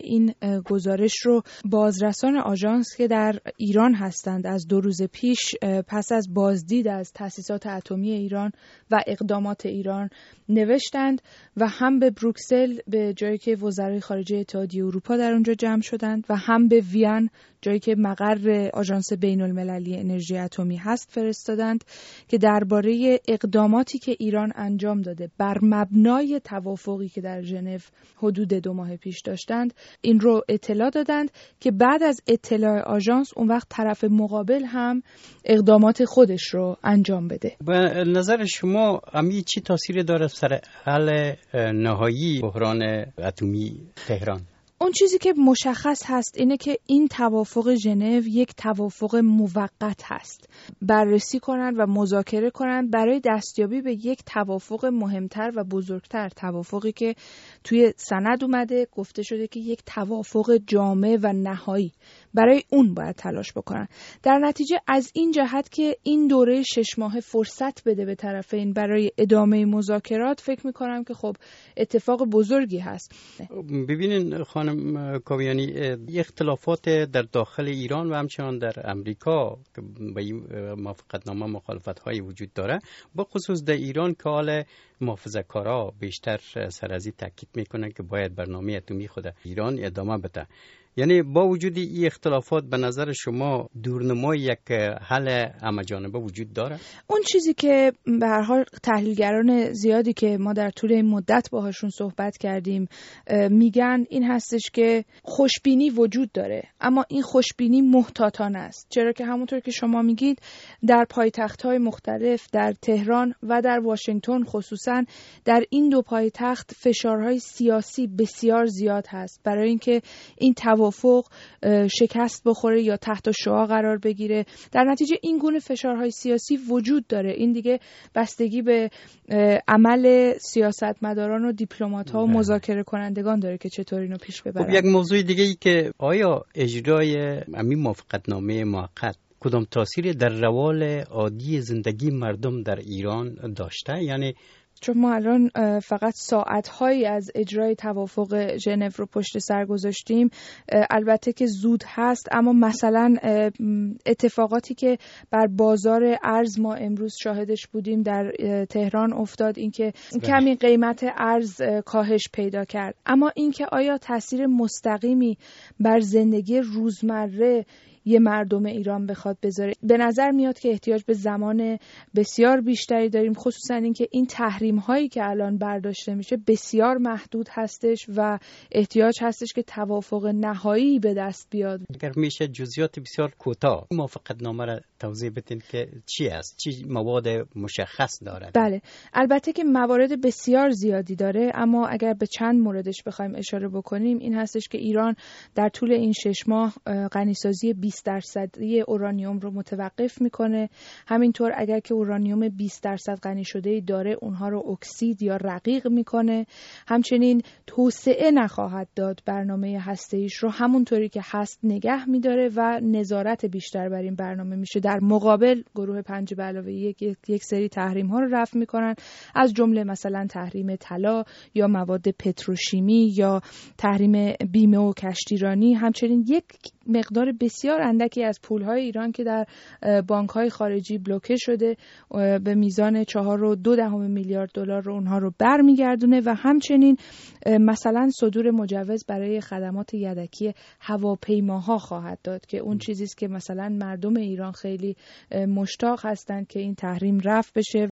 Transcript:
این گزارش رو بازرسان آژانس که در ایران هستند از 2 روز پیش پس از بازدید از تأسیسات اتمی ایران و اقدامات ایران نوشتند و هم به بروکسل به جایی که وزرای خارجه اتحادیه اروپا در اونجا جمع شدند و هم به وین جایی که مقر آژانس بین‌المللی انرژی اتمی هست فرستادند که درباره اقداماتی که ایران انجام داده بر مبنای توافقی که در ژنو حدود 2 ماه پیش داشتند این رو اطلاع دادند که بعد از اطلاع آژانس اون وقت طرف مقابل هم اقدامات خودش رو انجام بده. به نظر شما امی چی تاثیری داره سر حل نهایی بحران اتمی تهران؟ اون چیزی که مشخص هست اینه که این توافق ژنو یک توافق موقت هست. بررسی کنن و مذاکره کنن برای دستیابی به یک توافق مهمتر و بزرگتر، توافقی که توی سند اومده گفته شده که یک توافق جامع و نهایی، برای اون باید تلاش بکنن. در نتیجه از این جهت که این دوره 6 ماه فرصت بده به طرفین برای ادامه مذاکرات، فکر میکنم که خب اتفاق بزرگی هست. ببینین خانم کاویانی، اختلافات در داخل ایران و همچنان در امریکا که به این موافقتنامه مخالفت‌هایی وجود داره، با خصوص در ایران که حال محافظه‌کارا بیشتر سر از این تاکید میکنن که باید برنامه اتمی خود ایران ادامه بده. یعنی با وجود این اختلافات به نظر شما دورنمای یک حل همه‌جانبه وجود داره؟ اون چیزی که به هر حال تحلیلگران زیادی که ما در طول این مدت باهاشون صحبت کردیم میگن این هستش که خوشبینی وجود داره، اما این خوشبینی محتاطانه است. چرا که همونطور که شما میگید در پایتخت‌های مختلف، در تهران و در واشنگتن خصوصا، در این 2 پایتخت فشارهای سیاسی بسیار زیاد هست برای اینکه این توافق شکست بخوره یا تحت شعاع قرار بگیره. در نتیجه این گونه فشارهای سیاسی وجود داره. این دیگه بستگی به عمل سیاستمداران و دیپلمات‌ها و مذاکره کنندگان داره که چطور اینو پیش ببرن. یک موضوع دیگه ای که آیا اجرای همین موافقتنامه موقت کدام تأثیری در روال عادی زندگی مردم در ایران داشته؟ یعنی چون ما الان فقط ساعت‌هایی از اجرای توافق ژنو رو پشت سر گذاشتیم، البته که زود هست، اما مثلا اتفاقاتی که بر بازار ارز ما امروز شاهدش بودیم در تهران افتاد، اینکه کمی قیمت ارز کاهش پیدا کرد، اما اینکه آیا تاثیر مستقیمی بر زندگی روزمره یه مردم ایران بخواد بذاره، به نظر میاد که احتیاج به زمان بسیار بیشتری داریم، خصوصا اینکه این تحریم هایی که الان برداشته میشه بسیار محدود هستش و احتیاج هستش که توافق نهایی به دست بیاد. اگر میشه جزئیات بسیار کوتاه موافقتنامه را توضیح بدین که چی است، چی مواد مشخص داره؟ بله، البته که موارد بسیار زیادی داره، اما اگر به چند موردش بخوایم اشاره بکنیم این هستش که ایران در طول این 6 ماه غنیسازی 20% اورانیوم رو متوقف میکنه. همینطور اگر که اورانیوم 20% غنی شده داره اونها رو اکسید یا رقیق میکنه. همچنین توسعه نخواهد داد، برنامه هسته‌ایش رو همونطوری که هست نگه میداره و نظارت بیشتر بر این برنامه میشه. در مقابل گروه 5+1 یک سری تحریم ها رو رفع میکنن، از جمله مثلا تحریم طلا یا مواد پتروشیمی یا تحریم بیمه و کشتیرانی. همچنین یک مقدار بسیار اندکی از پولهای ایران که در بانک‌های خارجی بلوکه شده به میزان 4.2 میلیارد دلار رو اونها رو برمیگردونه و همچنین مثلا صدور مجوز برای خدمات یدکی هواپیماها خواهد داد که اون چیزیست که مثلا مردم ایران خیلی مشتاق هستند که این تحریم رفع بشه